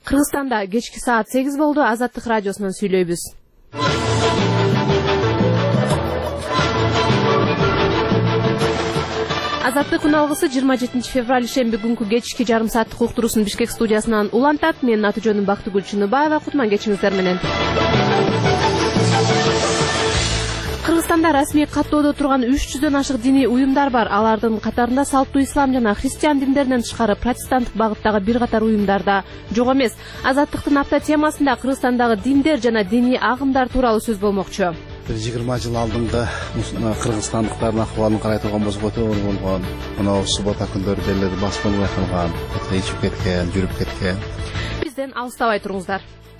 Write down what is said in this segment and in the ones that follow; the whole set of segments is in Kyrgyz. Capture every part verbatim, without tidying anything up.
Кыргызстанда кечки саат сегиз болду. Азаттык радиосунан сүйлөйбүз. Азаттык уналгысы жыйырма жетинчи февраль ишемби күнкү кечки жарым сааттык уктуруусун Бишкек студиясынан улантат. Менин аты жөнүм Бактыгүл Чыныбаева. Кутман кечиңиздер менен. Кыргызстанда расмий каттоодо турган үч жүздөн ашык диний уюмдар бар. Алардын катарында салттуу ислам жана христиан диндеринен тышкары протестанттык багыттагы бир катар уюмдар да жок эмес. Азаттыктын апта темасында Кыргызстандагы диндер жана диний агымдар тууралуу сөз болмокчу. жыйырма жыл алдында кыргызстандыктардын акыбалын карай турган болсок өтө оор болгон. Мына суббота күндөрү деле басмалуу байкалган, ичип кеткен, жүрүп кеткен. Бизден алыстабай туруңуздар.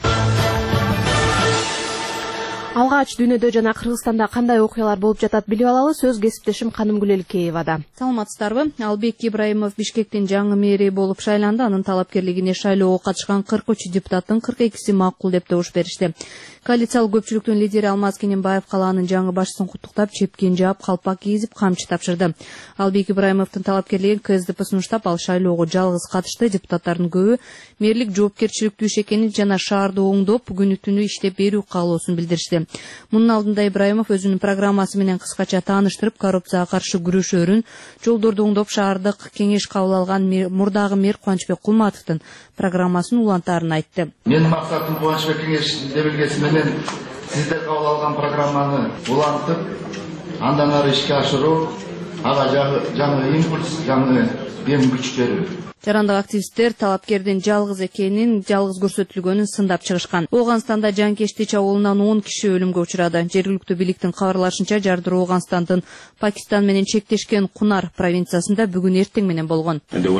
Алгач дүйнөдө жана Кыргызстанда кандай окуялар болуп жатат билип алалы. Сөз кесиптешим Канымгүл Элкеевада. Саламатсыздарбы? Албек Ибраимов Бишкектин жаңы мэри болуп шайланды. Анын талапкерлигине шайлоого катышкан кырк үч депутаттын кырк экиси макул деп добуш беришти. Коалициялык көпчүлүктүн лидери Алмаз Кененбаев калаанын жаңы башчысын куттуктап, чепкен жаап, калпак кийизип, камчы тапшырды. Албек Ибраимовдун талапкерлигин КСДП сунуштап, ал шайлоого жалгыз катышты. Депутаттардын көбү мэрлик жоопкерчиликтүү иш экенин жана шаарды оңдоп, күнү түнү иштеп берүү каалоосун билдиришти. Мунун алдында Ибраимов өзүнүн программасы менен кыскача тааныштырып, коррупцияга каршы күрөшөөрүн, жолдорду оңдоп шаардык кеңеш кабыл алган мурдагы мэр Кубанычбек Кулматовдун программасын улантаарын айтты. Менин максатым Кубанычбек кеңешинде белгеси менен сиздер кабыл алган программаны улантып, андан ары ишке ашыруу, ага жаңы импульс, жаңы дем күч берүү. Жарандык активисттер талапкердин жалгыз экенин, жалгыз көрсөтүлгөнүн сындап чыгышкан. Ооганстанда Жанкештич абулунан он киши өлүмгө учурады. Жергиликтүү бийликтин кабарлашынча, жардыруу Ооганстандын Пакистан менен чектешкен Кунар провинциясында бүгүн эртең менен болгон.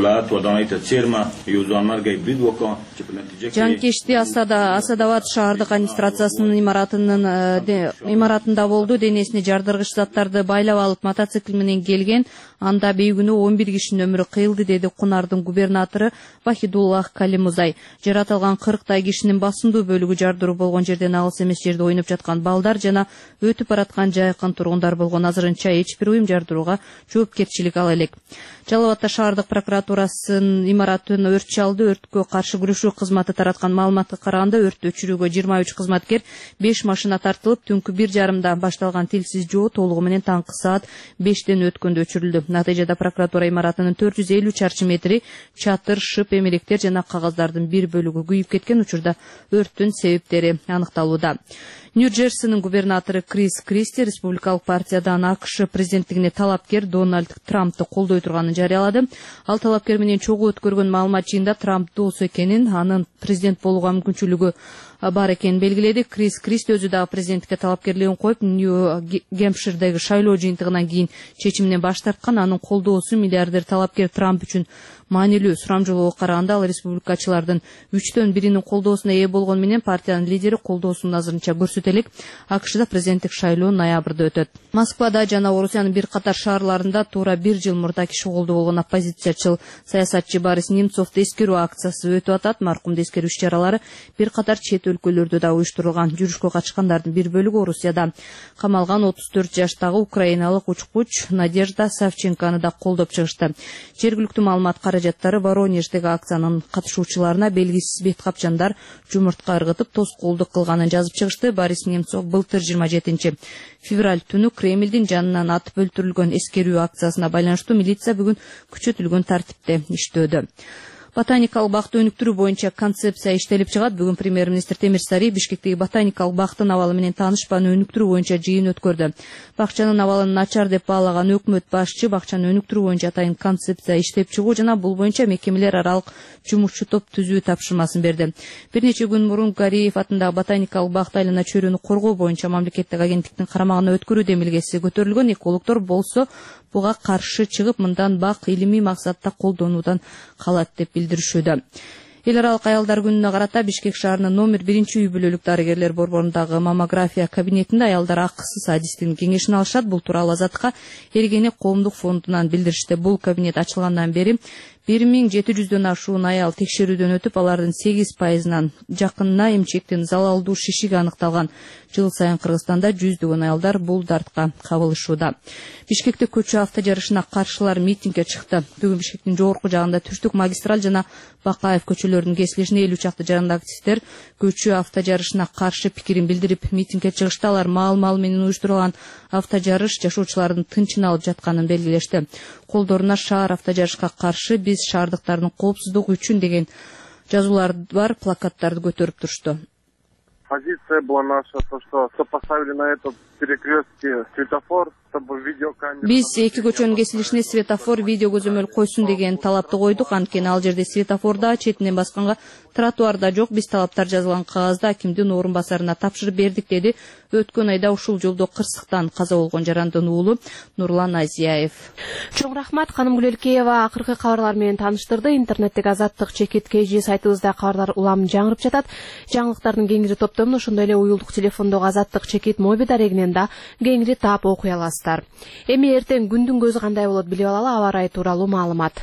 Жанкешти Асада Асадабад шаардык администрациясынын имаратынын имаратында болду. Денесине жардыргыч заттарды байлап алып мотоцикл менен келген. Анда бейгүнү он бир кишинин өмүрү кыйылды, деди Кунардын губернатору Вахидуллах Калимузай. Жаратылган кырктай кишинин басымдуу бөлүгү жардыруу болгон жерден алыс эмес жерде ойноп жаткан балдар жана өтүп бараткан жайкын тургундар болгон. Азырынча эч бир уюм жардырууга жоопкерчилик ала элек. Жалал Абадта шаардык прокуратурасынын имаратын өрт чалды. Өрткө каршы күрөшүү кызматы тараткан маалыматка караганда, өрттү өчүрүүгө жыйырма үч кызматкер, беш машина тартылып, түнкү бир жарымда башталган тилсиз жоо толугу менен таңкы саат бештен өткөндө өчүрүлдү. Натыйжада прокуратура имаратынын төрт жүз элүү чарчы метри чатыр, шып, эмелектер жана кагаздардын бир бөлүгү күйүп кеткен. Учурда өрттүн себептери аныкталууда. Нью-Джерсинин губернатору Крис Кристи республикалык партиядан АКШ президенттигине талапкер Дональд Трампты колдой турганын жарыялады. Ал талапкер менен чогуу өткөргөн маалымат жыйында Трамп дос экенин, анын президент болууга мүмкүнчүлүгү бар экенин белгиледи. Крис Кристи өзү дагы президенттикке талапкерлигин коюп, Нью-Гэмпширдеги шайлоо жыйынтыгынан кийин чечиминен баш тарткан. Анын колдоосу миллиардер талапкер Трамп үчүн маанилүү. Сурамжылоого караганда, ал республикачылардын үчтөн биринин колдоосуна ээ болгону менен партиянын лидери колдоосун азырынча көрсөтө элек. АКШда президенттик шайлоо ноябрда өтөт. Москвада жана Орусиянын бир катар шаарларында туура бир жыл мурда киши колду болгон оппозициячыл саясатчы Борис Немцовду эскерүү акциясы өтүп атат. Маркумду эскерүү иш-чаралары бир катар чет өлкөлөрдө да уюштурулган. Жүрүшкө катышкандардын бир бөлүгү Орусияда. Камалган отуз төрт жаштагы украиналык учкуч Надежда Савченкону да колдоп чыгышты. Жергиликтүү маалымат каражаттары Воронеждеги акциянын катышуучуларына белгисиз бет капчандар жумуртка ыргытып тоскоолдук кылганын жазып чыгышты. Борис Немцов былтыр жыйырма жетинчи февраль түнү Кремлдин жанынан атып өлтүрүлгөн эскерүү акциясына байланыштуу милиция бүгүн күчөтүлгөн тартипте иштөөдө. Ботаникалык бакты өнүктүрүү боюнча концепция иштелип чыгат. Бүгүн премьер-министр Темир Сарий Бишкектеги ботаникалык бактын абалы менен таанышпаны өнүктүрүү боюнча жыйын өткөрдү. Бакчанын абалын начар деп баалаган өкмөт башчы бакчаны өнүктүрүү боюнча атайын концепция иштеп чыгуу жана бул боюнча мекемелер аралык жумушчу топ түзүү тапшырмасын берди. Бир нече күн мурун Гариев атындагы ботаникалык бакты айлана чөйрөнү коргоо боюнча мамлекеттик агенттиктин карамагына өткөрүү демилгеси көтөрүлгөн. Экологдор болсо буга каршы чыгып, мындан бак илимий максатта колдонуудан калат деп билдиришүүдө. Эл аралык аялдар күнүнө карата Бишкек шаарынын номер биринчи үй бүлөлүк дарыгерлер борборундагы маммография кабинетинде аялдар акысыз адистин кеңешин алышат. Бул тууралуу Азатка Эргене коомдук фондунан билдиришти. Бул кабинет ачылгандан бери бир миң жети жүздөн ашуун аял текшерүүдөн өтүп, алардын сегиз пайызынан жакынына эмчектин залалдуу шишиги аныкталган. Жыл сайын Кыргызстанда жүздөгөн аялдар бул дартка кабылышууда. Бишкекте көчү авто жарышына каршылар митингге чыкты. Бүгүн Бишкектин жогорку жагында Түштүк магистраль жана Бакаев көчөлөрүнүн кесилишине элүү чакты жарандагы активисттер көчү авто жарышына каршы пикирин билдирип, митингге чыгышты. Алар маал-мал менен уюштурулган авто жарыш жашоочулардын тынчын алып жатканын белгилешти. Колдоруна шаар авто жарышка каршы биз шаардыктардын коопсуздугу үчүн деген жазуулар бар плакаттарды көтөрүп турушту. Позиция была наша, то, что поставили на этот перекрестке светофор, чтобы видеокамера... Биз эки көчөнүн кесилишине светофор, видео көзөмөл койсун деген талапты койдук. Анткени ал жерде светофорда, четинен басканга тротуарда жок. Биз талаптар жазылган кагазды акимдин орун басарына тапшырып бердик, деди өткөн айда ушул жолдо кырсыктан каза болгон жарандын уулу Нурлан Азияев. Чоң рахмат, Каным Гүлөлкеева акыркы кабарлар менен тааныштырды. Интернеттеги Азаттык чекит kg сайтыбызда кабарлар улам жаңырып жатат. Жаңылыктардын кеңири топтомун ошондой эле уюлдук телефондогу Азаттык чекит моби дарегинен да кеңири таап окуй аласыздар. Эми эртең күндүн көзү кандай болот билип алалы, аба ырайы тууралуу маалымат.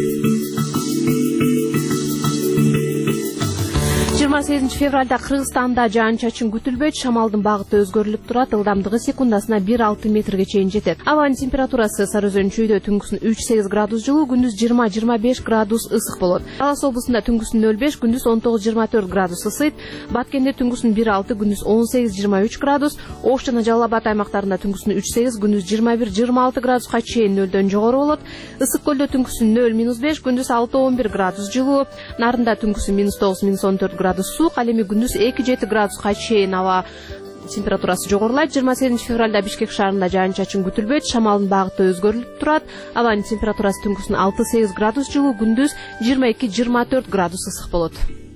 жыйырма сегизинчи февралда Кыргызстанда жаан-чачын күтүлбөйт, шамалдын багыты өзгөрүлүп турат, ылдамдыгы секундасына бир алты метрге чейин жетет. Абанын температурасы Сары Өзөн чүйдө түнкүсүн үч сегиз градус жылуу, күндүз жыйырма жыйырма беш градус ысык болот. Талас облусунда түнкүсүн нөл беш, күндүз он тогуз жыйырма төрт градус ысыйт. Баткенде түнкүсүн бир алты, күндүз он сегиз жыйырма үч градус. Ош жана Жалал Абад аймактарында түнкүсүн үч сегиз, күндүз жыйырма бир жыйырма алты градуска чейин нөлдөн жогору болот. Ысык көлдө түнкүсүн нөл минус беш, күндүз алты он бир градус жылуу. Нарында түнкүсүн минус тогуз минус он төрт градус суук, ал эми күндүз эки жети градуска чейин аба температурасы жогорулайт. жыйырма сегизинчи февралда Бишкек шаарында жаан-чачын күтүлбөйт, шамалдын багыты өзгөрүлүп турат. Абанын температурасы түнкүсүн алты сегиз градус жылуу, күндүз жыйырма эки жыйырма төрт градус ысык болот.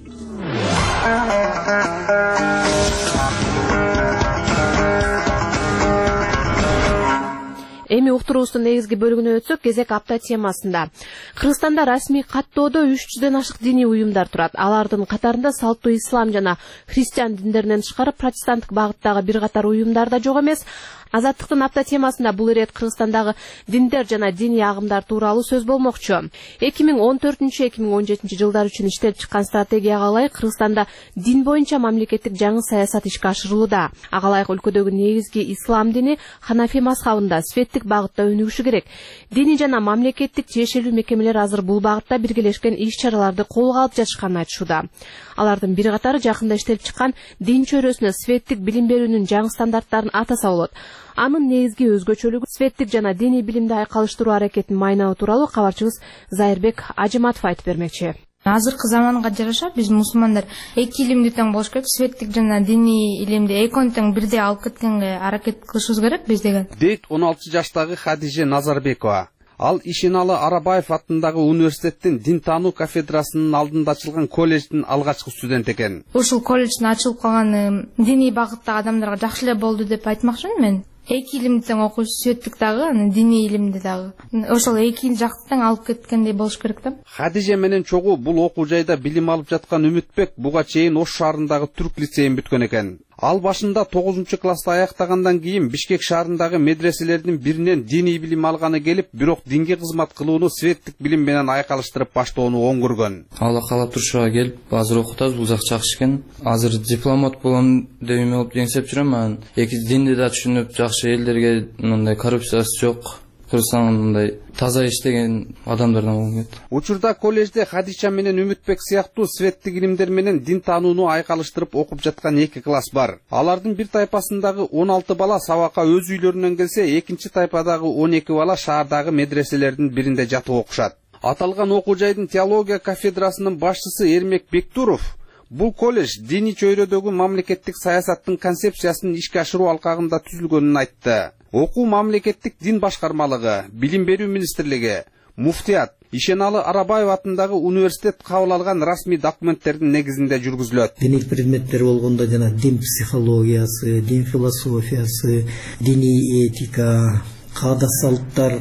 Эми уктуруубуздун негизги бөлүгүнө өтсөк, кезек апта темасында. Кыргызстанда расмий каттоодо үч жүздөн ашык диний уюмдар турат. Алардын катарында салттуу ислам жана христиан диндеринен тышкары протестанттык багыттагы бир катар уюмдар да жок эмес. Азаттыктын апта темасында бул ирет Кыргызстандагы диндер жана диний агымдар тууралуу сөз болмокчу. эки миң он төртүнчү эки миң он жетинчи жылдар үчүн иштелип чыккан стратегияга ылайык Кыргызстанда дин боюнча мамлекеттик жаңы саясат ишке ашырылууда. Ага ылайык өлкөдөгү негизги ислам дини Ханафи мазхабында светтик багытта өнүгүшү керек. Дини жана мамлекеттик тиешелүү мекемелер азыр бул багытта биргелешкен иш-чараларды колго алып жатышканын айтышууда. Алардын бир катары жакында иштелип чыккан дин чөйрөсүнө светтик билим берүүнүн жаңы стандарттарын атаса болот. Анын негизги өзгөчөлүгү светтик жана диний билимди айкалыштыруу аракетинин майнабы тууралуу кабарчыбыз Зайырбек Ажыматов айтып бермекчи. Азыркы заманга жараша биз мусулмандар эки илимди тең болуш керек, светтик жана диний илимди экөөнү тең бирдей алып кеткенге аракет кылышыбыз керек биз деген. Дейт он алты жаштагы Хадиже Назарбекова. Ал Ишеналы Арабаев атындагы университеттин дин таануу кафедрасынын алдында ачылган колледждин алгачкы студент экен. Ушул колледждин ачылып калганы диний багыттагы адамдарга жакшы эле болду деп айтмакчымын мен. Эки илимди тең окуш, светтик дагы, диний илимди дагы. Ошол эки жакты тең алып кеткендей болуш керек да. Хадиже менен чогуу бул окуу жайда билим алып жаткан Үмүтбек буга чейин Ош шаарындагы Түрк лицейин бүткөн экен. Ал башында тогузунчу класста аяктагандан кийин Бишкек шаарындагы медреселердин биринен диний билим алганы келип, бирок динге кызмат кылууну светтик билим менен айкалыштырып баштоону оң көргөн. Алла каалап турушуга келип, азыр окутабыз, бул жак жакшы экен. Азыр дипломат болом деп эме болуп жеңсеп жүрөм, анан эки динди да түшүнүп, жакшы элдерге мындай коррупциясы жок. Кыргызстандай таза иштеген адамдардан болуп кетти. Учурда колледжде Хадича менен Үмүтбек сыяктуу светтик илимдер менен дин таанууну айкалыштырып окуп жаткан эки класс бар. Алардын бир тайпасындагы он алты бала сабакка өз үйлөрүнөн келсе, экинчи тайпадагы он эки бала шаардагы медреселердин биринде жатып окушат. Аталган окуу жайдын теология кафедрасынын башчысы Эрмек Бектуров бул колледж диний чөйрөдөгү мамлекеттик саясаттын концепциясын ишке ашыруу алкагында түзүлгөнүн айтты. Окуу мамлекеттик дин башкармалыгы, билим берүү министрлиги, муфтият, Ишеналы Арабаев атындагы университет кабыл алган расмий документтердин негизинде жүргүзүлөт. Диний предметтер болгондо жана дин психологиясы, дин философиясы, диний этика, каада салттар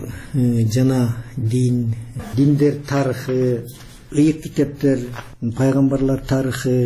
жана дин, диндер тарыхы, ыйык китептер, пайгамбарлар тарыхы,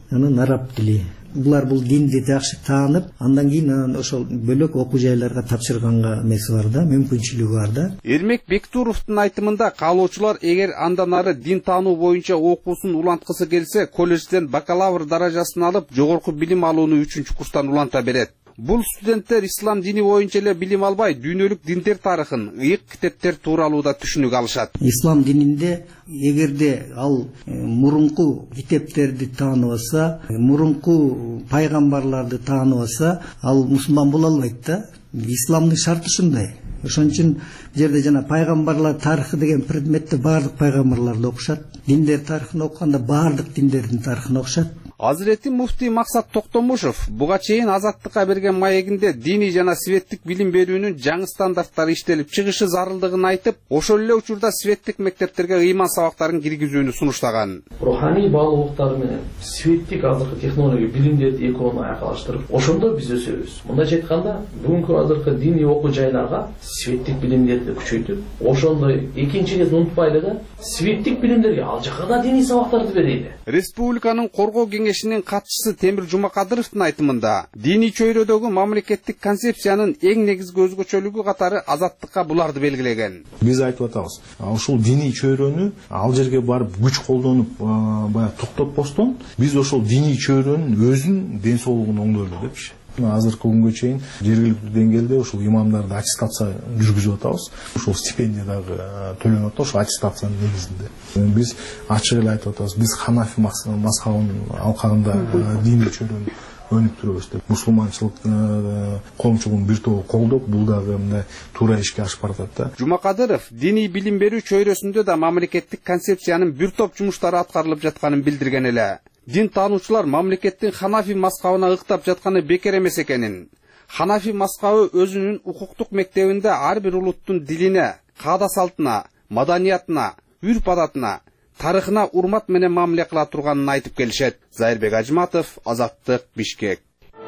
анан араб тили. Булар бул динди жакшы таанып, андан кийин анан ошол бөлөк окуу жайларга тапшырганга эмеси бар да, мүмкүнчүлүгү бар да. Эрмек Бектуровдун айтымында каалоочулар эгер андан ары дин таануу боюнча окуусун уланткысы келсе, колледжден бакалавр даражасын алып, жогорку билим алууну үчүнчү курстан уланта берет. Бул студенттер ислам дини боюнча эле билим албай, дүйнөлүк диндер тарыхын, ыйык китептер тууралуу да түшүнүк алышат. Ислам дининде эгерде ал мурунку китептерди тааныбаса, мурунку пайгамбарларды тааныбаса, ал мусулман боло албайт да. Исламдын шарты ушундай. Ошон үчүн жерде жана пайгамбарлар тарыхы деген предметте баардык пайгамбарларды окушат. Диндер тарыхын окуганда баардык диндердин тарыхын окушат. Азирети муфтий Максат Токтомушев буга чейин Азаттыкка берген маегинде дини жана светтик билим берүүнүн жаңы стандарттары иштелип чыгышы зарылдыгын айтып, ошол эле учурда светтик мектептерге ыйман сабактарын киргизүүнү сунуштаган. Руханий баалуулуктар менен светтик азыркы технология билимдерди экөөнү айкалыштырып, ошондо биз өсөбүз. Мындайча айтканда, бүгүнкү азыркы диний окуу жайларга светтик билимдерди күчөйтүп, ошондой экинчи кез унутпайлы да, светтик билимдерге ал жака да диний сабактарды берейли. Республиканын коргоо кеңешинин катчысы Темир Жумакадыровдун айтымында, диний чөйрөдөгү мамлекеттик концепциянын эң негизги өзгөчөлүгү катары азаттыкка буларды белгилеген. Биз айтып атабыз, ушул диний чөйрөнү ал жерге барып күч колдонуп, баягы токтотпостон, биз ошол диний чөйрөнүн өзүн ден соолугун оңдойлу депчи. Азыркы күнгө чейин жергиликтүү деңгээлде ушул имамдарды аттестация жүргүзүп атабыз. Ушул стипендия дагы төлөнүп атат, ошол аттестациянын негизинде. Биз ачык эле айтып атабыз, биз Ханафи мазхабынын алкагында диний чөйрөнү өнүктүрөбүз деп. Мусулманчылык коомчулугунун бир тобу колдоп, бул дагы мындай туура ишке ашып баратат да. Жумакадыров диний билим берүү чөйрөсүндө да мамлекеттик концепциянын бир топ жумуштары аткарылып жатканын билдирген эле. Дин таануучулар мамлекеттин Ханафи мазхабына ыктап жатканы бекер эмес экенин. Ханафи мазхабы өзүнүн укуктук мектебинде ар бир улуттун дилине, каада салтына, маданиятына, үрп-адатына, тарыхына урмат менен мамиле кыла турганын айтып келишет. Зайырбек Ажматов, Азаттык, Бишкек.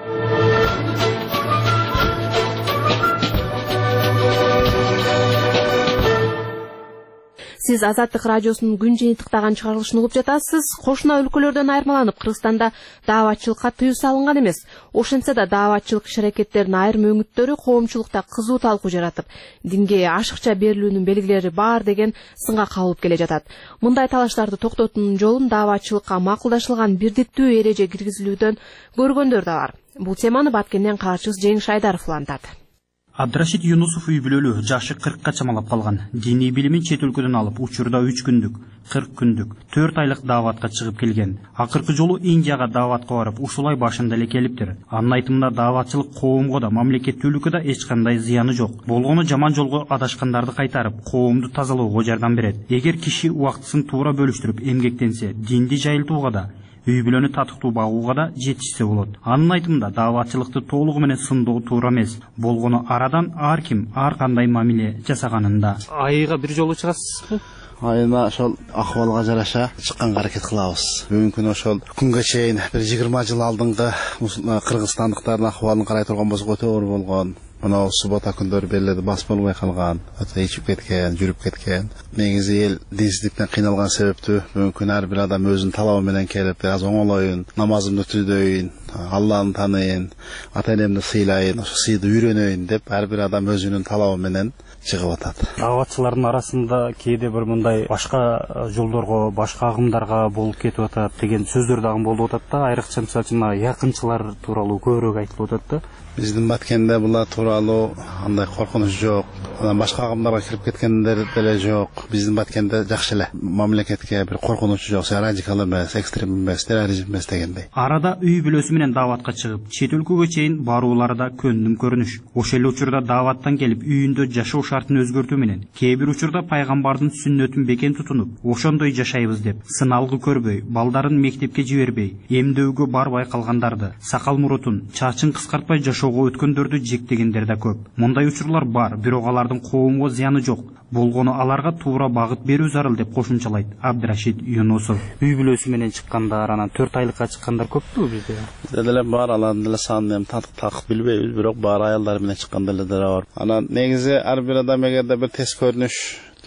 Сиз Азаттык радиосунун күн жыйынтыктаган чыгарылышын угуп жатасыз. Кошуна өлкөлөрдөн айырмаланып, Кыргызстанда дааватчылыкка тыюу салынган эмес. Ошентсе да дааватчылык иш-аракеттеринин айрым өңүттөрү коомчулукта кызуу талкуу жаратып, динге ашыкча берилүүнүн белгилери бар деген сынга кабылып келе жатат. Мындай талаштарды токтотуунун жолун дааватчылыкка макулдашылган бирдиктүү эреже киргизилүүдөн көргөндөр да бар. Бул теманы Баткенден каарчыбыз Жеңиш Айдаров улантат. Абдрашид Юнусов үй бүлөлүү жашы кыркка чамалап калган. Диний билимин чет өлкөдөн алып, учурда үч күндүк, кырк күндүк, төрт айлык дааватка чыгып келген. Акыркы жолу Индияга дааватка барып, ушулай башында эле келиптир. Анын айтымында дааватчылык коомго да, мамлекеттүүлүккө да эч кандай зыяны жок. Болгону жаман жолго адашкандарды кайтарып, коомду тазалоого жардам берет. Эгер киши убактысын туура бөлүштүрүп эмгектенсе, динди жайылтууга да, үй бүлөнү татыктуу багууга да жетишсе болот. Анын айтымында дааватчылыкты толугу менен сындоо туура эмес. Болгону арадан ар ким ар кандай мамиле жасаганында. Айга бир жолу чыгасызбы? Айына ошол акыбалга жараша чыкканга аракет кылабыз. Бүгүнкү күнү ошол күнгө чейин бир жыйырма жыл алдыңкы кыргызстандыктардын акыбалын карай турган болсок өтө оор болгон. Мына суббота күндөрү белеледи бас болбой калган, өтө ичип кеткен, жүрүп кеткен. Негизи эл динсиздиктен кыйналган себептүү бүгүнкү күнү ар бир адам өзүнүн талабы менен келип, бир аз оңолоюн, намазымды түзөйүн, Алланы таныйын, ата энемди сыйлайын, ошо сыйды үйрөнөйүн деп ар бир адам өзүнүн талабы менен чыгып атат. Дааватчылардын арасында кээде бир мындай башка жолдорго, башка агымдарга болуп кетип атат деген сөздөр дагы болуп атат да. Айрыкча мисалы үчүн якынчылар тууралуу көбүрөөк айтылып атат да. Биздин Баткенде булар тууралуу андай коркунуч жок. Анан башка агымдарга кирип кеткендер деле жок. Биздин Баткенде жакшы эле. Мамлекетке бир коркунуч жок, радикал эмес, экстрем эмес, терроризм эмес дегендей. Арада үй бүлөсү менен дааватка чыгып, чет өлкөгө чейин баруулары да көндүм көрүнүш. Ошол эле учурда дааваттан келип, үйүндө жашоо шартын өзгөртүү менен кээ бир учурда пайгамбардын сүннөтүн бекен тутунуп, ошондой жашайбыз деп сыналгы көрбөй, балдарын мектепке жибербей, эмдөөгө барбай калгандарды, сакал мурутун, чачын кыскартпай жашоого өткөндөрдү жектегендер да көп. Мындай учурлар бар, бирок алардын коомго зыяны жок. Болгону аларга туура багыт берүү зарыл деп кошумчалайт Абдрашид Юнусов. Үй бүлөсү менен чыккандар, анан төрт айлыкка чыккандар көппү бизде? Бизде деле бар, алардын деле санын эми так билбейбиз, бирок бар аялдар менен чыккан деле бар. Анан негизи ар бир адам эгерде бир тез көрүнүштү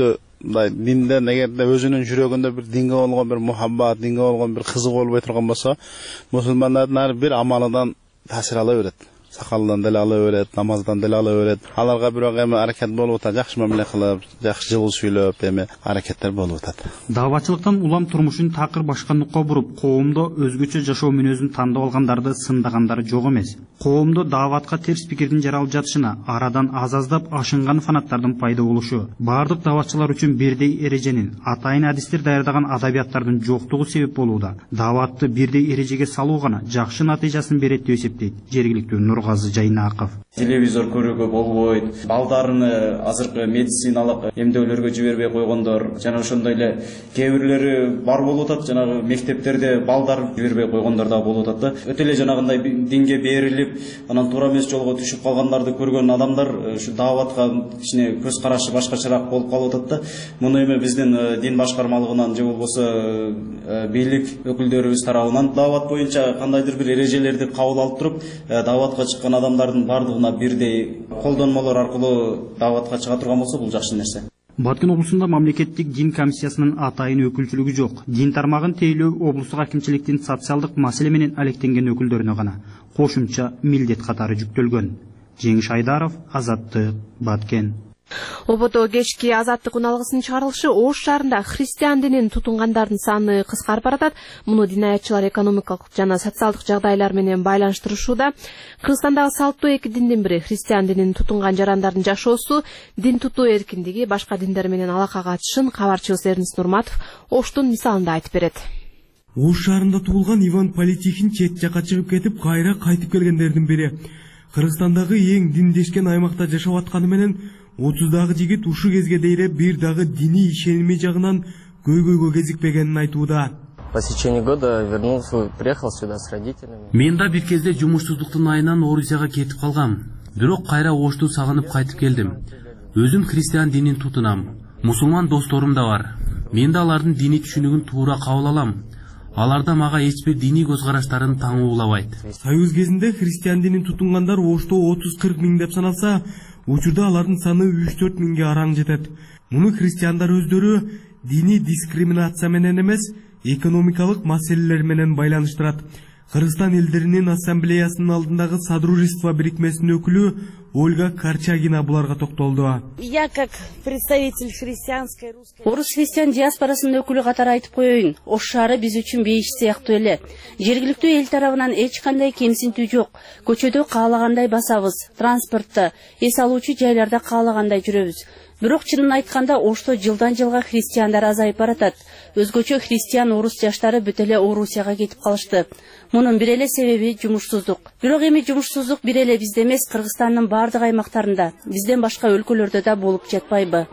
мындай динден эгерде өзүнүн жүрөгүндө бир динге болгон бир мухаббат, динге болгон бир кызык болбой турган болсо, мусулмандардын ар бир амалынан таасир ала берет. Сакалдан деле ала берет, намаздан деле ала берет. Аларга бирок эми аракет болуп атат, жакшы мамиле кылып, жакшы жылуу сүйлөп, эми аракеттер болуп атат. Дааватчылыктан улам турмушун такыр башкандыкка буруп, коомдо өзгөчө жашоо мүнөзүн тандап алгандарды сындагандары жок эмес. Коомдо дааватка терс пикирдин жаралып жатышына арадан аз-аздап ашынган фанаттардын пайда болушу, баардык дааватчылар үчүн бирдей эреженин, атайын адистер даярдаган адабияттардын жоктугу себеп болууда. Дааватты бирдей эрежеге салуу гана жакшы натыйжасын берет деп эсептейт жергиликтүү Нургазы Жайнаков. Телевизор көрүүгө болбойт, балдарын азыркы медициналык эмдөөлөргө жибербей койгондор, жана ошондой эле кээ бирлери бар болуп атат, жанагы мектептерде балдар жибербей койгондор да болуп атат да. Өтө эле жанагындай динге берилип, анан туура эмес жолго түшүп калгандарды көргөн адамдар ушу дааватка кичине көз карашы башкачараак болуп калып атат да. Муну эми биздин дин башкармалыгынан же болбосо бийлик өкүлдөрүбүз тарабынан даават боюнча кандайдыр бир эрежелерди кабыл алып туруп, дааватка чыккан адамдардын бардыгына бирдей колдонмолор аркылуу дааватка чыга турган болсо, бул жакшы нерсе. Баткен облусунда мамлекеттик дин комиссиясынын атайын өкүлчүлүгү жок. Дин тармагын тейлөө облустук акимчиликтин социалдык маселе менен алектенген өкүлдөрүнө гана кошумча милдет катары жүктөлгөн. Жеңиш Айдаров, Азаттык, Баткен. Ободо кечки азаттык уналгысынын чыгарылышы Ош шаарында христиан динин тутунгандардын саны кыскарып баратат. Муну динаятчылар экономикалык жана социалдык жагдайлар менен байланыштырышууда. Кыргызстандагы салттуу эки диндин бири христиан динин тутунган жарандардын жашоосу, дин тутуу эркиндиги, башка диндер менен алакага чыккан кабарчыбыз Эрнис Нурматов Оштун мисалында айтып берет. Ош шаарында туулган Иван Политихин чет жакка чыгып кетип, кайра кайтып келгендердин бири. Кыргызстандагы эң диндешкен аймакта жашап атканы менен отуздагы жигит ушу кезге дейре бир дагы диний ишеними жагынан көйгөйгө кезикпегенин айтууда. По течении года вернулся, приехал сюда с родителями. Мен да бир кезде жумушсуздуктун айынан Орусияга кетип калгам. Бирок кайра Ошту сагынып кайтып келдим. Өзүм христиан динин тутунам. Мусулман досторум да бар. Мен да алардын диний түшүнүгүн туура кабыл алам. Аларда мага эч бир диний көз караштарын таң уулабайт. Союз кезинде христиан динин тутунгандар Ошто отуз кырк миң деп саналса, учурда алардын саны үч төрт миңге араң жетет. Муну христиандар өздөрү диний дискриминация менен эмес, экономикалык маселелер менен байланыштырат. Кыргызстан элдеринин ассамблеясынын алдындагы Содружество бирикмесинин өкүлү Ольга Корчагина буларга токтолду. Я как представитель христианской русской Орус христиан диаспорасынын өкүлү катары айтып коеюн, Ош шаары биз үчүн бейиш сыяктуу эле. Жергиликтүү эл тарабынан эч кандай кемсинтүү жок. Көчөдө каалагандай басабыз, транспортто, эс алуучу жайларда каалагандай жүрөбүз. Бирок чынын айтканда Ошто жылдан жылга христиандар азайып баратат. Өзгөчө христиан орус жаштары бүт эле Орусияга кетип калышты. Мунун бир эле себеби жумушсуздук. Бирок эми жумушсуздук бир эле бизде эмес, Кыргызстандын бардык аймактарында, бизден башка өлкөлөрдө да болуп жатпайбы?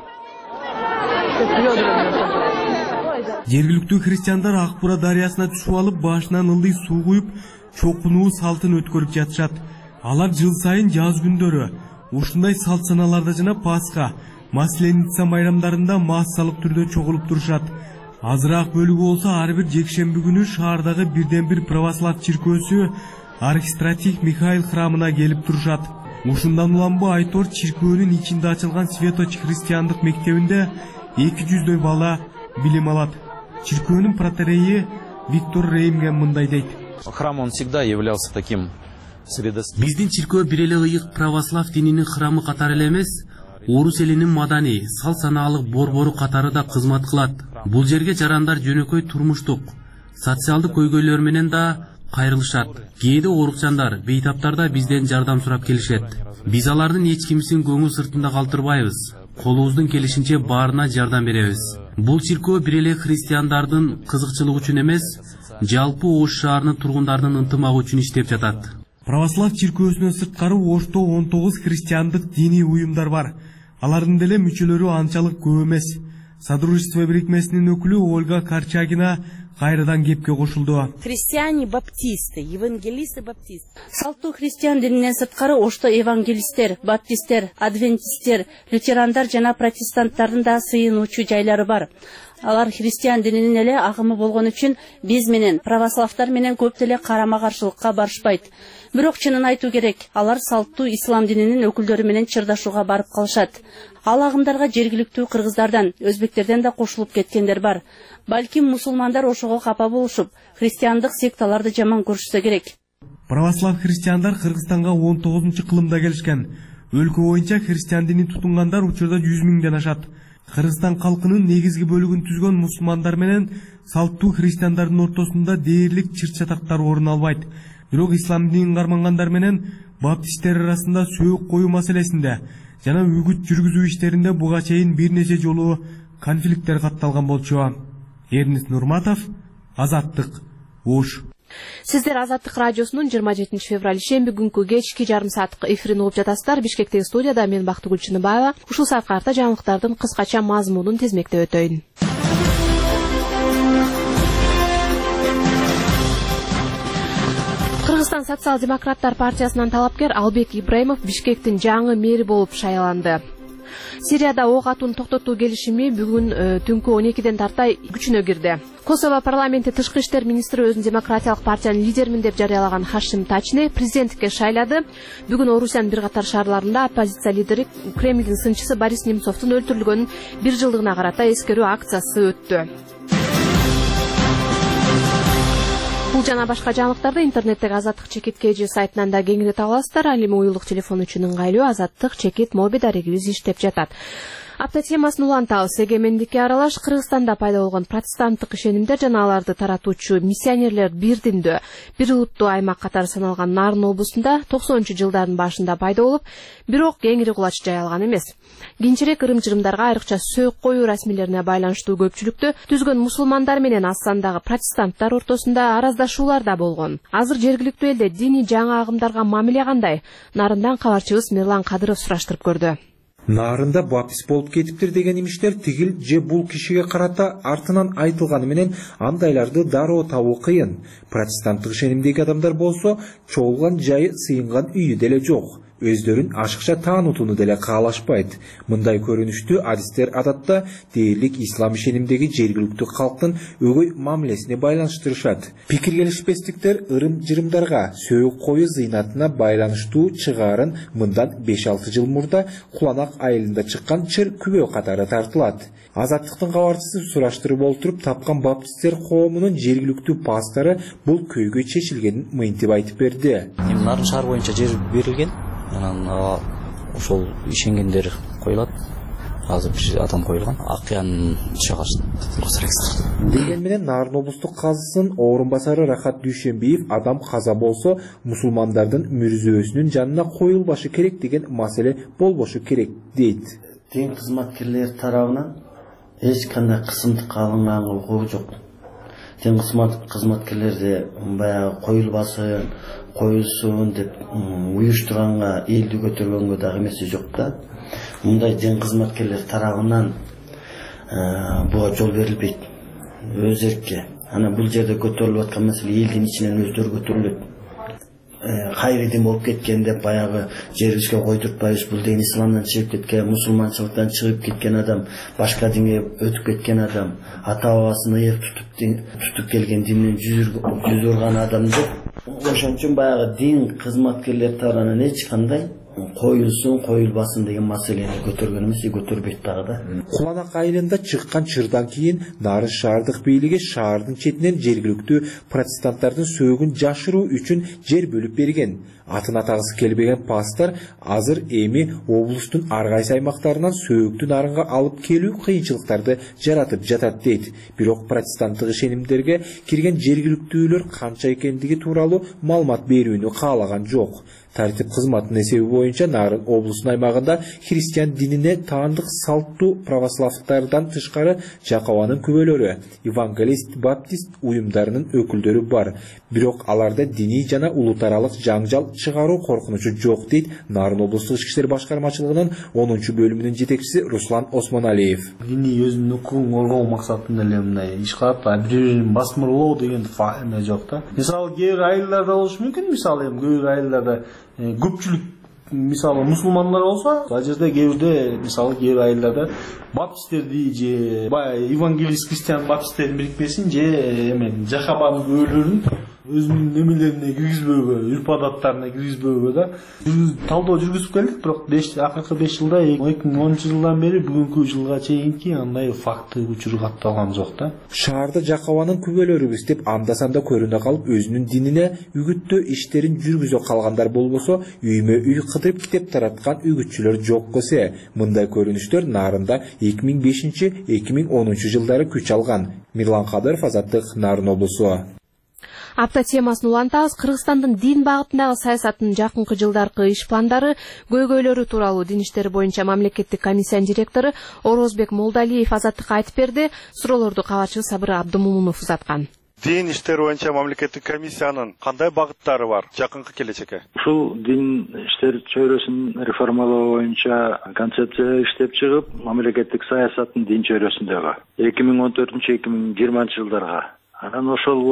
Жергиликтүү христиандар Акбура дарыясына түшүп алып, башынан ылдый суу куюп, чокунуу салтын өткөрүп жатышат. Алар жыл сайын жаз күндөрү ушундай салт саналарда жана Пасха, Масленица майрамдарында массалык түрдө чогулуп турушат. Азыраак бөлүгү болсо ар бир жекшемби күнү шаардагы бирден бир православ чиркөөсү Архистратих Михаил храмына келип турушат. Ушундан уланбы Айтор чиркөөнүн ичинде ачылган Светоч христиандык мектебинде эки жүздөй бала билим алат. Чиркөөнүн протерейи Виктор Реймген мындай дейт. Храм он всегда являлся таким средостатичным. Биздин чиркөө бир эле ыйык православ дининин храмы катары эле эмес, орус элинин маданий, салт санаалык борбору катары да кызмат кылат. Бул жерге жарандар жөнөкөй турмуштук, социалдык көйгөйлөр менен да кайрылышат. Кээде орукчандар, бейтаптар да бизден жардам сурап келишет. Биз алардын эч кимисин көңүл сыртында калтырбайбыз. Колубуздун келишинче баарына жардам беребиз. Бул чиркөө бир эле христиандардын кызыкчылыгы үчүн эмес, жалпы Ош шаарынын тургундардын ынтымагы үчүн иштеп жатат. Православ чиркөөсүнөн сырткары Ошто он тогуз христиандык диний уюмдар бар. Алардын деле мүчөлөрү анчалык көп эмес. Содружество бирикмесинин өкүлү Ольга Корчагина кайрадан кепке кошулду. Христиане баптисты, евангелисты баптисты. Салттуу христиан дининен сырткары Ошто евангелисттер, баптисттер, адвентисттер, лютерандар жана протестанттардын да сыйынуучу жайлары бар. Алар христиан дининин эле агымы болгон үчүн биз менен православтар менен көп деле карама-каршылыкка барышпайт. Бирок чынын айтуу керек, алар салттуу ислам дининин өкүлдөрү менен чырдашууга барып калышат. Ал агымдарга жергиликтүү кыргыздардан, өзбектерден да кошулуп кеткендер бар. Балким мусулмандар ошого капа болушуп, христиандык секталарды жаман көрүшсө керек. Православ христиандар Кыргызстанга он тогузунчу кылымда келишкен. Өлкө боюнча христиан динин тутунгандар учурда жүз миңден ашат. Кыргызстан калкынын негизги бөлүгүн түзгөн мусулмандар менен салттуу христиандардын ортосунда дээрлик чыр-чатактар орун албайт. Бирок ислам динин кармангандар менен баптисттер арасында сөөк коюу маселесинде жана үгүт жүргүзүү иштеринде буга чейин бир нече жолу конфликттер катталган болчу. Эрнис Нурматов, Азаттык, Ош. Сиздер Азаттык радиосунун жыйырма жетинчи февраль шемби күнкү кечки жарым сааттык эфирин угуп жатасыздар. Бишкектеги студияда мен Бактыгүл Чыныбаева. Ушул саатка карта жаңылыктардын кыскача мазмунун тезмектеп өтөйүн. Кыргызстан социал-демократтар партиясынан талапкер Албек Ибраимов Бишкектин жаңы мэри болуп шайланды. Сирияда ок атууну токтотуу келишими бүгүн түнкү он экиден тартай күчүнө кирди. Косово парламенти тышкы иштер министри өзүн демократиялык партиянын лидермин деп жарыялаган Хашим Тачни президенттикке шайлады. Бүгүн Орусиянын бир катар шаарларында оппозиция лидери Кремлдин сынчысы Борис Немцовдун өлтүрүлгөнүн бир жылдыгына карата эскерүү акциясы өттү. Бул жана башка жаңылыктарды интернеттеги Азаттык чекит кж сайтынан да кеңири таба аласыздар. Ал эми уюлдук телефон үчүн ыңгайлуу Азаттык чекит моби дарегибиз иштеп жатат. Апта темасын улантабыз. Эгемендикке аралаш Кыргызстанда пайда болгон протестанттык ишенимдер жана аларды таратуучу миссионерлер бир диндүү, бир улуттуу аймак катары саналган Нарын облусунда токсонунчу жылдардын башында пайда болуп, бирок кеңири кулач жайылган эмес. Кийинчерээк ырым-жырымдарга, айрыкча сөөк коюу расмилерине байланыштуу көпчүлүктү түзгөн мусулмандар менен аз сандагы протестанттар ортосунда араздашуулар да болгон. Азыр жергиликтүү элде диний жаңы агымдарга мамиле кандай? Нарындан кабарчыбыз Мирлан Кадыров сураштырып көрдү. Нарында баптист болуп кетиптир деген имиштер тигил же бул кишиге карата артынан айтылганы менен андайларды дароо табуу кыйын. Протестанттык ишенимдеги адамдар болсо чогулган жайы, сыйынган үйү деле жок. Өздөрүн ашыкча таанутууну деле каалашпайт. Мындай көрүнүштүү адистер адатта дээрлик ислам ишенимдеги жергиликтүү калктын өгөй мамилесине байланыштырышат. Пикир келишпестиктер ырым-жырымдарга, сөөк коюу зыйнатына байланыштуу чыгаарын мындан беш алты жыл мурда Куланак айылында чыккан чыр күбө катары тартылат. Азаттыктын кабарчысы сураштырып олтуруп тапкан баптисттер коомунун жергиликтүү пастары бул көйгөй чечилгенин мынтип айтып берди. Нарын шаар боюнча жер берилген. Анан ошол ишенгендер коюлат. Азыр бир адам коюлган. Акыянын чыгашын. Деген менен Нарын облустук казысынын орун басары Рахат Дүйшенбиев адам каза болсо мусулмандардын мүрзөөсүнүн жанына коюлбашы керек деген маселе болбошу керек дейт. Дин кызматкерлери тарабынан эч кандай кысымдыкка алынган окуу жок. Дин кызматкерлери баягы коюлбасын, коюлсун деп уюштурганга, элди көтөргөнгө дагы эмеси жок да. Мындай дин кызматкерлери тарабынан буга жол берилбейт. Өз эркке. Ана бул жерде көтөрүлүп аткан маселе элдин ичинен өздөрү көтөрүлөт. Кайры дин болуп кеткен деп баягы жерибизге койдуртпайбыз. Бул дин исламдан чыгып кеткен, мусулманчылыктан чыгып кеткен адам, башка динге өтүп кеткен адам, ата бабасын ыйык тутуп тутуп келген динден жүз урган адам деп. Ошон үчүн баягы дин кызматкерлери тарабынан эч кандай коюлсун, коюлбасын деген маселени көтөргөн эмес, көтөрбөйт дагы да. Куланак айылында чыккан чырдан кийин Нарын шаардык бийлиги шаардын четинен жергиликтүү протестанттардын сөөгүн жашыруу үчүн жер бөлүп берген. Атын атагысы келбеген пастор азыр эми облустун ар кайсы аймактарынан сөөктү Нарынга алып келүү кыйынчылыктарды жаратып жатат дейт. Бирок протестанттык ишенимдерге кирген жергиликтүүлөр канча экендиги тууралуу маалымат берүүнү каалаган жок. Тартип кызматынын эсеби боюнча Нарын облусунун аймагында христиан динине таандык салттуу православтардан тышкары Жакованын күбөлөрү, евангелист, баптист уюмдарынын өкүлдөрү бар. Бирок аларда диний жана улут аралык жаңжал чыгаруу коркунучу жок дейт Нарын облустук ички иштер башкармачылыгынын онунчу бөлүмүнүн жетекчиси Руслан Осмоналиев. Диний өзүнүн укугун коргоо максатында эле мындай иш кылат, бири-бирин басмырлоо деген эме жок да. Мисалы кээ бир айылдарда болушу мүмкүн, мисалы эми кээ бир айылдарда көпчүлүк мисалы мусулмандар болсо ал жерде кээ бирде мисалы кээ бир айылдарда баптисттерди же баягы евангелист христиан баптисттердин бирикмесин же эме жахабанын күбөлөрүн өзүнүн немелерине киргизбөөгө, үрп адаттарына киргизбөөгө да талдоо жүргүзүп келдик, бирок акыркы беш жылда эки миң онунчу жылдан бери бүгүнкү жылга чейинки андай факты учур катталган жок да. Шаарда Жакабанын күбөлөрүбүз деп анда-санда көрүнө калып өзүнүн динине үгүттөө иштерин жүргүзө калгандар болбосо, үймө үй кыдырып китеп тараткан үгүтчүлөр жок эсе. Мындай көрүнүштөр Нарында эки миң бешинчи — эки миң онунчу жылдары күч алган. Мирлан Кадыров, Азаттык, Нарын облусу. Апта темасын улантабыз. Кыргызстандын дин багытындагы саясатынын жакынкы жылдаркы иш пландары, көйгөйлөрү тууралуу Дин иштери боюнча мамлекеттик комиссиянын директору Орозбек Молдалиев Азаттыкка айтып берди. Суроолорду кабарчыбыз Сабыр Абдымомунов узаткан. Дин иштери боюнча мамлекеттик комиссиянын кандай багыттары бар жакынкы келечекке? Ушул дин иштери чөйрөсүн реформалоо боюнча концепция иштеп чыгып, мамлекеттик саясаттын дин чөйрөсүндөгү эки миң он төртүнчү — эки миң жыйырманчы жылдарга. Анан ошол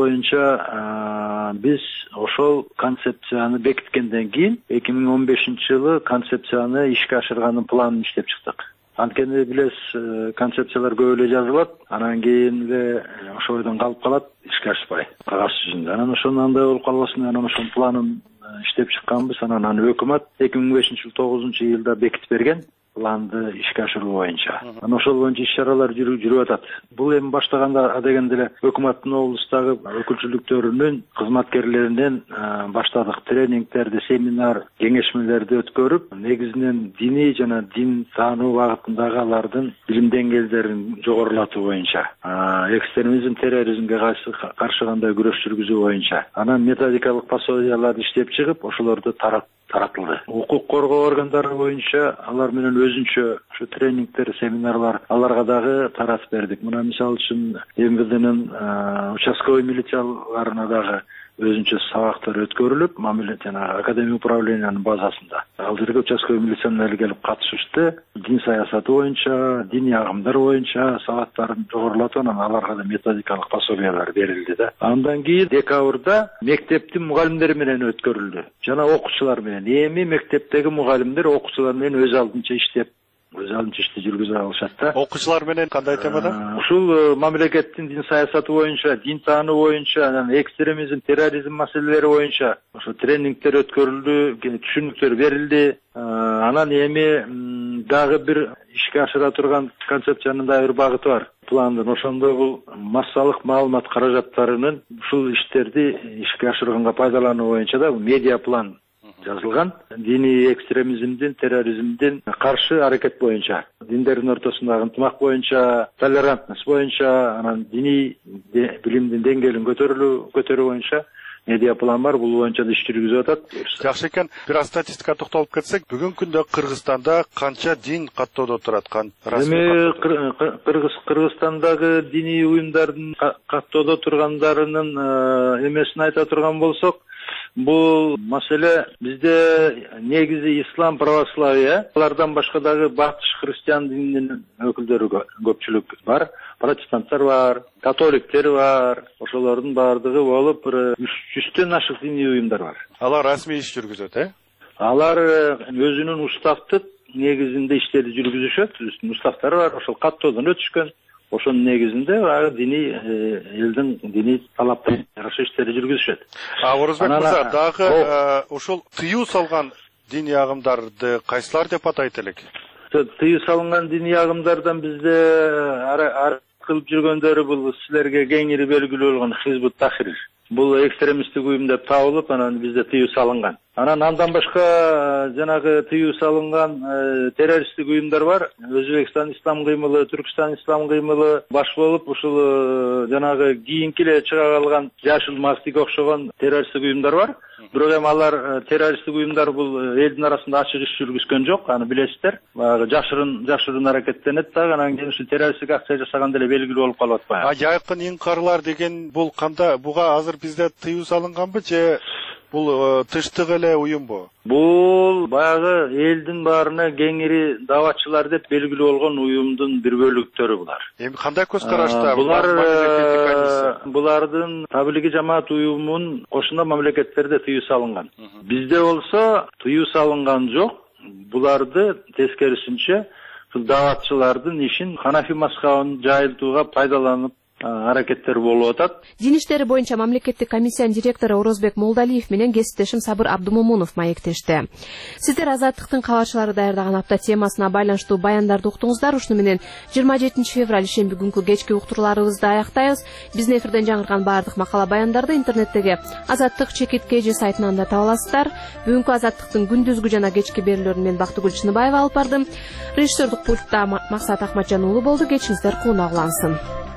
боюнча биз ошол концепцияны бекиткенден кийин эки миң он бешинчи жылы концепцияны ишке ашырганын планын иштеп чыктык. Анткени билесиз, концепциялар көп эле жазылат, анан кийин эле ошол бойдон калып калат, ишке ашпай, кагаз жүзүндө. Анан ошону андай болуп калбасын, анан ошонун планын иштеп чыкканбыз. Анан аны өкмөт эки миң бешинчи жылы тогузунчу июлда бекитип берген. Планды ишке ашыруу боюнча. Анан ошол боюнча иш-чаралар жүрүп атат. Бул эми баштаганда адегенде эле өкмөттүн облустагы өкүлчүлүктөрүнүн кызматкерлеринен баштадык. Тренингтерди, семинар, кеңешмелерди өткөрүп, негизинен диний жана дин таануу багытындагы алардын билим деңгээлдерин жогорулатуу боюнча, экстремизм, терроризмге каршы кандай күрөш жүргүзүү боюнча. Анан методикалык пособияларды иштеп чыгып, ошолорду тарап таратылды. Укук коргоо органдары боюнча алар менен өзүнчө ушу тренингтер, семинарлар аларга дагы таратып бердик. Мына мисалы үчүн МВДнын участковый милицияларына дагы өзүнчө сабактар өткөрүлүп, мамилет жана академия управлениянын базасында. Ал жерге участковый милиционерлер келип катышышты. Дин саясаты боюнча, диний агымдар боюнча сабактарын жогорулатып, анан аларга да методикалык пособиялар берилди да. Андан кийин декабрда мектептин мугалимдери менен өткөрүлдү. Жана окуучулар менен. Эми мектептеги мугалимдер окуучулар менен өз алдынча иштеп өз алдынча ишти жүргүзө алышат да. Окуучулар менен кандай темада? Ушул мамлекеттин дин саясаты боюнча, дин таануу боюнча, анан экстремизм, терроризм маселелери боюнча ошо тренингтер өткөрүлдү, түшүнүктөр берилди. Анан эми дагы бир ишке ашыра турган концепциянын дагы бир багыты бар. Пландын ошондо бул массалык маалымат каражаттарынын ушул иштерди ишке ашырганга пайдалануу боюнча да медиа план жазылган. Диний экстремизмдин, терроризмдин каршы аракет боюнча, диндердин ортосундагы ынтымак боюнча, толерантность боюнча, анан диний билимдин деңгээлин көтөрүлүү көтөрүү боюнча медиа план бар. Бул боюнча да иш жүргүзүп атат. Жакшы экен. Бир аз статистикага токтолуп кетсек, бүгүнкү күндө Кыргызстанда канча дин каттоодо турат? Эми Кыргызстандагы диний уюмдардын каттоодо тургандарынын эмесин айта турган болсок, бул маселе бизде негизи ислам, православие, алардан башка дагы батыш христиан дининин өкүлдөрү көпчүлүк бар. Протестанттар бар, католиктер бар. Ошолордун баардыгы болуп бир жүздөн ашык диний уюмдар бар. Алар расмий иш жүргүзөт, э? Алар өзүнүн уставдык негизинде иштерди жүргүзүшөт. Өзүнүн уставдары бар, ошол каттоодон өтүшкөн. Ошонун негизинде диний элдин диний талаптарына жараша иштери жүргүзүшөт. А Орозбек мырза, дагы ошол тыюу салган диний агымдарды кайсылар деп атайт элек? Тыюу салынган диний агымдардан бизде ар кылып жүргөндөрү бул силерге кеңири белгилүү болгон Хизбут Тахрир. Бул экстремисттик уюм деп табылып, анан бизде тыюу салынган. Анан андан башка жанагы тыюу салынган террористтик уюмдар бар. Өзбекстан ислам кыймылы, Түркстан ислам кыймылы баш болуп, ушул жанагы кийинки эле чыга калган Жашыл Мактикке окшогон террористтик уюмдар бар. Бирок эми алар террористтик уюмдар бул элдин арасында ачык иш жүргүзгөн жок, аны билесиздер. Баягы жашырын жашырын аракеттенет дагы, анан кийин ушу террористтик акция жасаганда эле белгилүү болуп калып атпайбы? А жайкын инкарлар деген бул кандай? Буга азыр бизде тыюу салынганбы же Бул тыштык эле уюмбу? Бул баягы элдин баарына кеңири даватчылар деп белгилүү болгон уюмдун бир бөлүктөрү булар. Эми кандай көз карашта? Булар булардын таблиги жамаат уюмун кошуна мамлекеттерде тыюу салынган. Бизде болсо тыюу салынган жок. Буларды тескерисинче даватчылардын ишин ханафи мазхабын жайылтууга пайдаланып аракеттер болуп атат. Дин иштери боюнча мамлекеттик комиссиянын директору Орозбек Молдалиев менен кесиптешим Сабыр Абдумомунов маектешти. Сиздер Азаттыктын кабарчылары даярдаган апта темасына байланыштуу баяндарды уктуңуздар. Ушуну менен жыйырма жетинчи февраль ишемби күнкү кечки уктурууларыбызды аяктайбыз. Биздин эфирден жаңырган баардык макала баяндарды интернеттеги Азаттык чекит кж сайтынан да таба аласыздар. Бүгүнкү Азаттыктын күндүзгү жана кечки берүүлөрүн мен Бактыгүл Чыныбаева алып бардым. Режиссердик пультта Максат Ахматжан уулу болду. Кечиңиздер кууна улансын.